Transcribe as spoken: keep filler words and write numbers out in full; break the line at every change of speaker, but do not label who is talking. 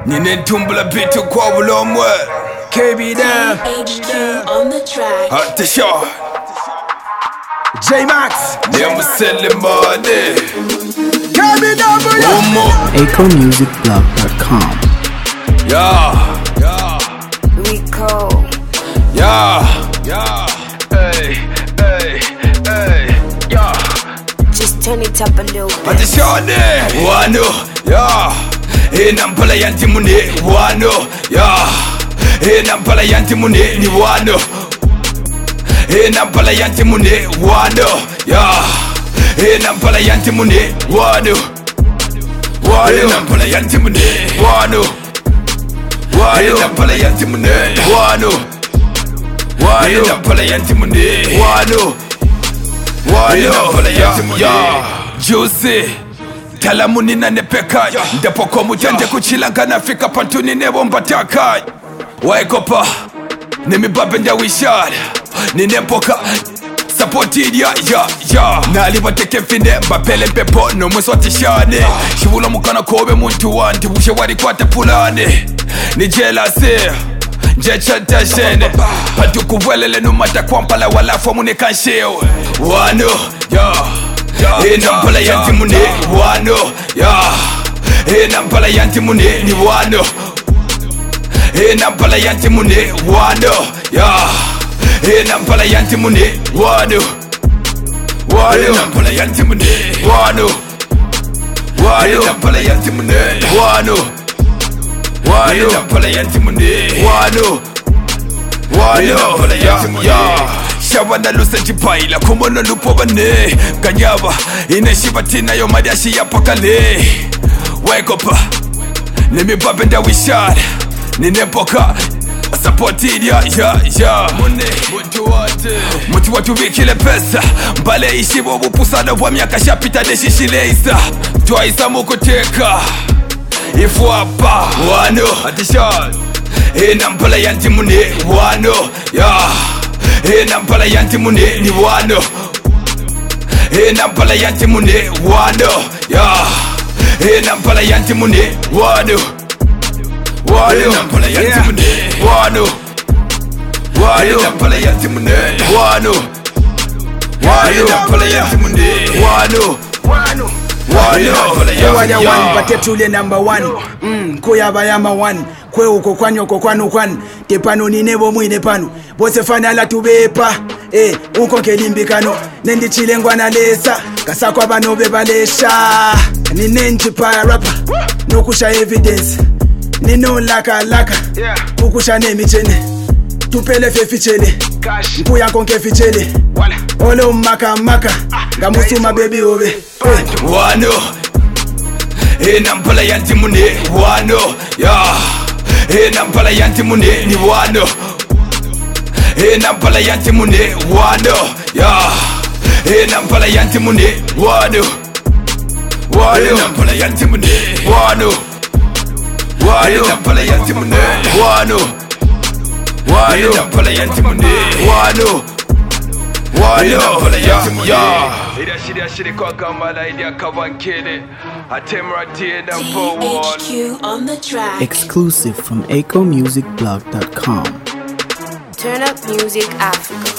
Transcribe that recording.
Ninentumbula bitu kwa bulomwe
K B down
H Q on the track.
At the shot
J Max
Never selling money
K B down
Omo
Echo Music Blog dot com.
Yeah Yeah
Rico.
Yeah Yeah Hey Hey Hey Yeah
Just turn it up a little
At the
bit.
shot Wano Yeah Hey nampala yanti mune Wano Yeah Hey nampala yanti mune Ni wano Hey nampala yanti mune Wano Yeah Hey nampala yanti mune Wano Wano nampala yanti mune Wano Wano nampala yanti mune Wano Wano nampala yanti mune Wano Wano nampala yanti mune Juicy Talamu nina nepeka Ndapoko mujande kuchilanga nafika pantuni nebo mbataka Waekopa Nimibabe nda wishad Ninempoka Supported ya ya ya Naliba teke fine Mbapele mpepo no mweso tishane Shivula mukana kobe muntu wanti Wushe wari kwate pulane Ni jealousy Nje chanta shene Patu kuwelele numata kwampala walafu mune kanshewe Wano ya Hey nampala yanti mune Wano Yeah Hey nampala yanti mune Ni wano Hey nampala yanti mune Wano Yeah Hey nampala yanti mune Wano Wano nampala yanti mune Wano Wano nampala yanti mune Wano Wano nampala yanti mune Wano Wano nampala yanti mune Shabana lusa jipaila kumono lupo bane Kanyaba ineshiba tina yo madashi ya pakale Wake up Nimi babenda wishad Ninempoka Supported ya ya ya Mune Mutu wate Mutu watu wikile pesa Mbale ishibo bupusana wa miaka shapita neshishile isa Tua isa mukuteka Ifu wapa Wano Atishad Hey nampala yanti mune Wano Ya Hey nampala yanti mune Ni wano Hey nampala yanti mune Wano Ya Hey nampala yanti mune Wano Wano nampala yanti mune Wano Wano nampala yanti mune Wano Wano nampala yanti mune Wano Wano
Wanya one Batetule number one mm, Kuya bayama one Kwe uko kwanyo uko kwanu kwan Tepano ni nebo mwine pano Bose fana la tubepa Eh, uko kelimbikano Nendi chilengwa na lesa Kasakwa bano bebalesha Ni nenji pa rapper Nokusha evidence Nino laka laka Ukusha nemi chene Tupele fe fichele Nkuya konke fichele Olo maka maka Gamusuma baby obe
Wano Hey nampala yanti mune Wano Yeah Hey nampala yanti mune Ni wano Hey nampala yanti mune Wano Yeah Hey nampala yanti mune Wano Wano nampala yanti mune Wano Wano nampala yanti mune Wano Wano nampala yanti mune Wano Wano nampala yanti mune Ida shida shida kwa kamala Ida kavankele Atemra tia na forward
H Q on the track.
Exclusive from Echo Music Blog dot com.
Turn up music Africa.